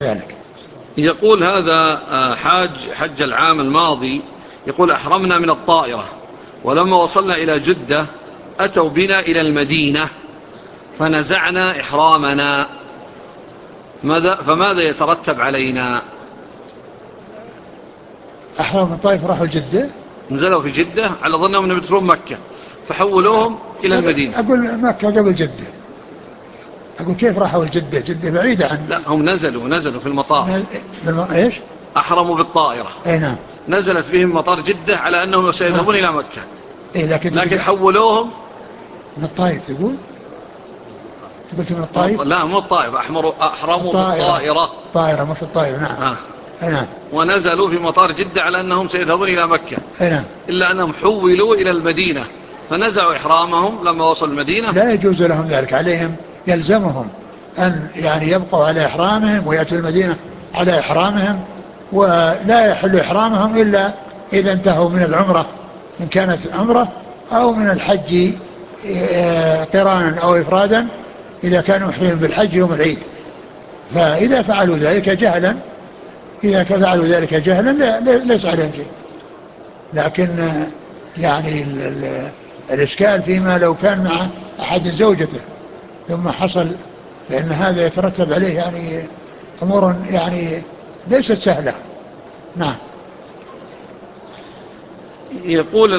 ذلك. يقول هذا حج العام الماضي، يقول أحرمنا من الطائرة، ولما وصلنا إلى جدة أتوا بنا إلى المدينة فنزعنا إحرامنا، فماذا يترتب علينا؟ أحرام من الطائف راحوا جدة، نزلوا في جدة على ظنهم أنهم يدخلون مكة فحولوهم إلى المدينة. أقول مكة قبل جدة. أقول كيف راحوا الجدة؟ جدة بعيدة عن. لا، هم نزلوا في المطار. إيش؟ أحرموا بالطائرة، أي نعم. نزلت بهم مطار جدة على أنهم سيذهبون إلى مكة، إيه لكن حولوهم من الطائف. قلت من الطائف. لا، مو الطائف، أحرموا بالطائرة. طائرة مش الطائف. نعم. نعم. ونزلوا في مطار جدة على أنهم سيذهبون إلى مكة، نعم. إلا أنهم حولوا إلى المدينة فنزعوا إحرامهم لما وصلوا المدينة. لا يجوز لهم ذلك، عليهم يلزمهم أن يعني يبقوا على إحرامهم ويأتوا المدينة على إحرامهم، ولا يحل إحرامهم إلا إذا انتهوا من العمرة إن كانت عمرة، أو من الحج قرانا أو إفرادا إذا كانوا محرمين بالحج يوم العيد. فإذا فعلوا ذلك جهلا، ليس عليهم شيء. لكن يعني الإشكال فيما لو كان مع أحد زوجته ثم حصل، لأن هذا يترتب عليه يعني أمور يعني ليست سهلة. نعم. يقول